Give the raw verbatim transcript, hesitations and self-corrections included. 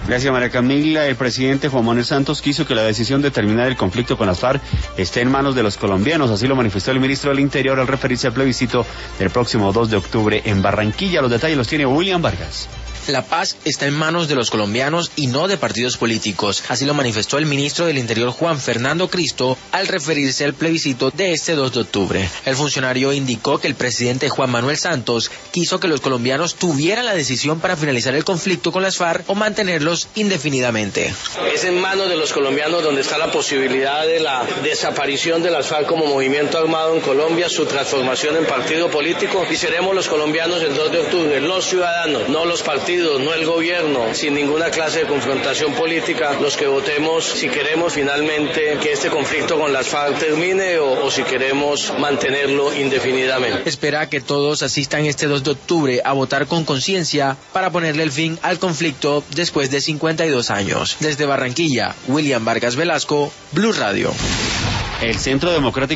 Gracias, María Camila. El presidente Juan Manuel Santos quiso que la decisión de terminar el conflicto con las FARC esté en manos de los colombianos. Así lo manifestó el ministro del Interior al referirse al plebiscito del próximo dos de octubre en Barranquilla. Los detalles los tiene William Vargas. La paz está en manos de los colombianos y no de partidos políticos. Así lo manifestó el ministro del Interior Juan Fernando Cristo al referirse al plebiscito de este dos de octubre. El funcionario indicó que el presidente Juan Manuel Santos quiso que los colombianos tuvieran la decisión para finalizar el conflicto con las FARC o mantenerlos indefinidamente. Es en manos de los colombianos donde está la posibilidad de la desaparición de las FARC como movimiento armado en Colombia, su transformación en partido político, y seremos los colombianos el dos de octubre, los ciudadanos, no los partidos, no el gobierno, sin ninguna clase de confrontación política, los que votemos si queremos finalmente que este conflicto con las FARC termine o, o si queremos mantenerlo indefinidamente. Espera que todos asistan este dos de octubre a votar con conciencia para ponerle el fin al conflicto después de cincuenta y dos años. Desde Barranquilla, William Vargas Velasco, Blue Radio. El Centro Democrático